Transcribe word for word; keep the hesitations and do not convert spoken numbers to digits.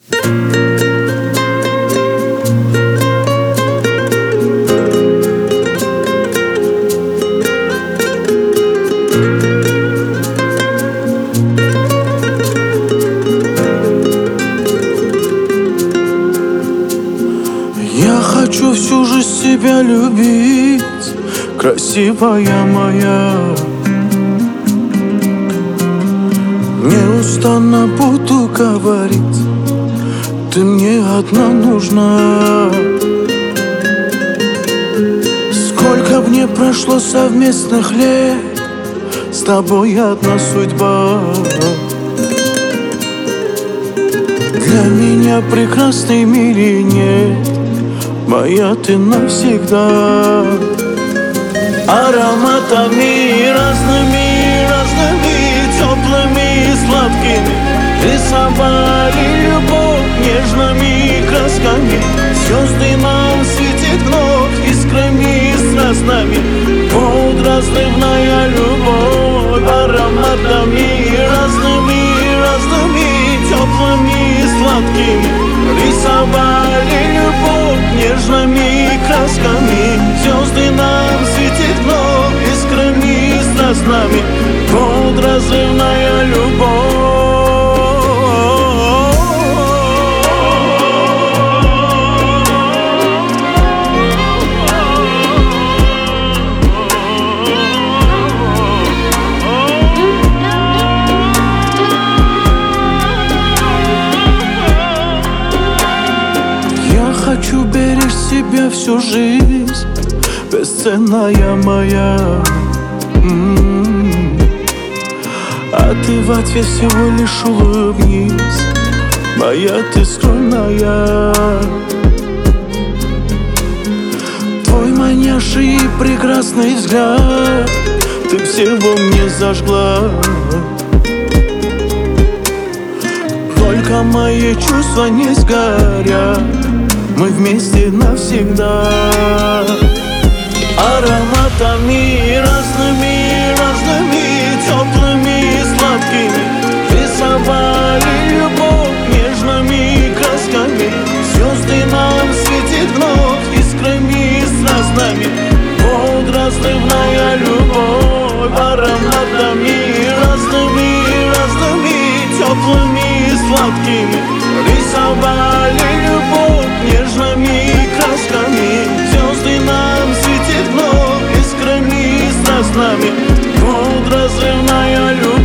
Я хочу всю жизнь себя любить, красивая моя. Неустанно буду говорить, ты мне одна нужна. Сколько б не прошло совместных лет, с тобой одна судьба. Для меня прекрасной мире нет, моя ты навсегда. Ароматами разными, разными, теплыми и сладкими рисовали любовь нежными красками. Звезды нам светит вновь искрами и страстными. Вот разрывная любовь. Ароматами разными, разными, теплыми и сладкими рисовали любовь нежными красками. Звезды нам светит вновь искрами и страстными. Вот разрывная любовь. Хочу беречь себя всю жизнь, бесценная моя. М-м-м. А ты в ответ всего лишь улыбнись, моя ты скромная. Твой манящий и прекрасный взгляд, ты всего мне зажгла. Только мои чувства не сгорят, мы вместе навсегда. Ароматами разными, разными, теплыми и сладкими рисовали любовь нежными красками. Звезды нам светит вновь искрами и страстными. Вот разрывная любовь. Ароматами разными, разными, теплыми и сладкими рисовали любовь нежными красками. Звезды нам светит вновь искрами и страстными. Вот разрывная любовь.